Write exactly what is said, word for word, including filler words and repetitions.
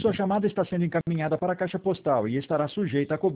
sua chamada está sendo encaminhada para a caixa postal e estará sujeita a cobrança.